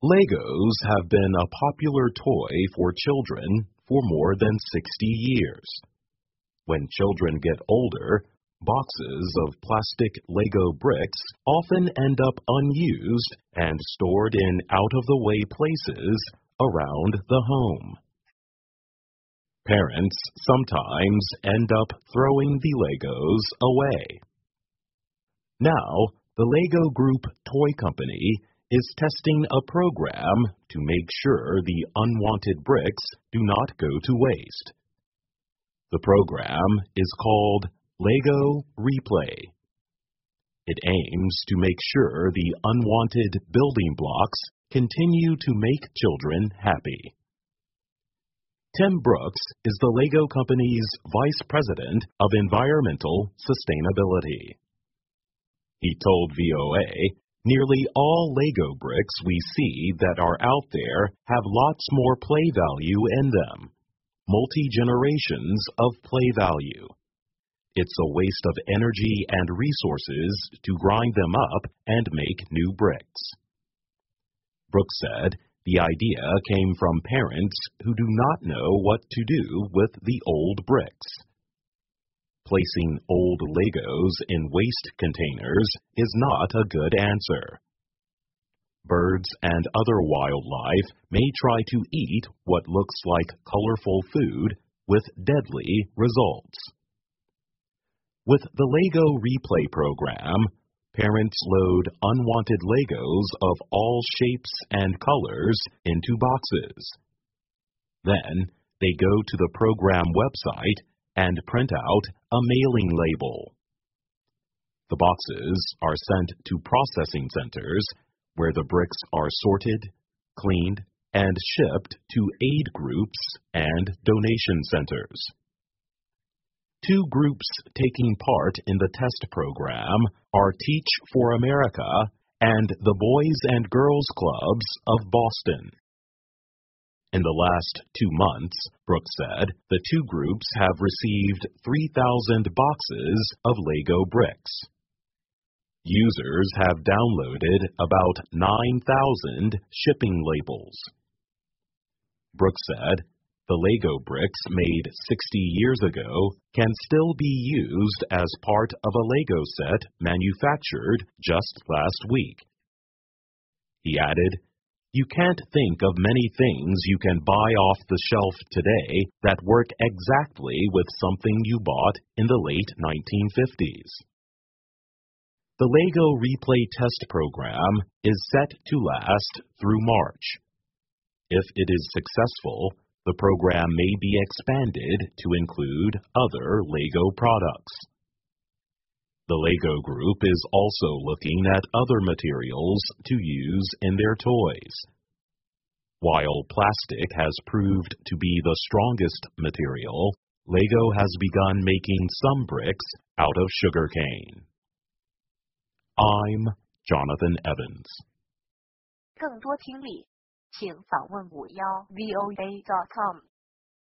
Legos have been a popular toy for children for more than 60 years. When children get older, boxes of plastic Lego bricks often end up unused and stored in out-of-the-way places around the home. Parents sometimes end up throwing the Legos away. Now, the Lego Group Toy Company is testing a program to make sure the unwanted bricks do not go to waste. The program is called Lego Replay. It aims to make sure the unwanted building blocks continue to make children happy. Tim Brooks is the Lego Company's Vice President of Environmental Sustainability. He told VOA, "Nearly all Lego bricks we see that are out there have lots more play value in them, multi-generations of play value. It's a waste of energy and resources to grind them up and make new bricks." Brooks said the idea came from parents who do not know what to do with the old bricks. Placing old Legos in waste containers is not a good answer. Birds and other wildlife may try to eat what looks like colorful food with deadly results. With the Lego Replay program, parents load unwanted Legos of all shapes and colors into boxes. Then they go to the program website and print out a mailing label. The boxes are sent to processing centers where the bricks are sorted, cleaned, and shipped to aid groups and donation centers. Two groups taking part in the test program are Teach for America and the Boys and Girls Clubs of Boston. In the last 2 months, Brooks said, the two groups have received 3,000 boxes of Lego bricks. Users have downloaded about 9,000 shipping labels. Brooks said, the Lego bricks made 60 years ago can still be used as part of a Lego set manufactured just last week. He added, "You can't think of many things you can buy off the shelf today that work exactly with something you bought in the late 1950s. The Lego Replay test program is set to last through March. If it is successful, the program may be expanded to include other Lego products. The Lego Group is also looking at other materials to use in their toys. While plastic has proved to be the strongest material, Lego has begun making some bricks out of sugarcane." I'm Jonathan Evans. 更多听力，请访问51voa.com。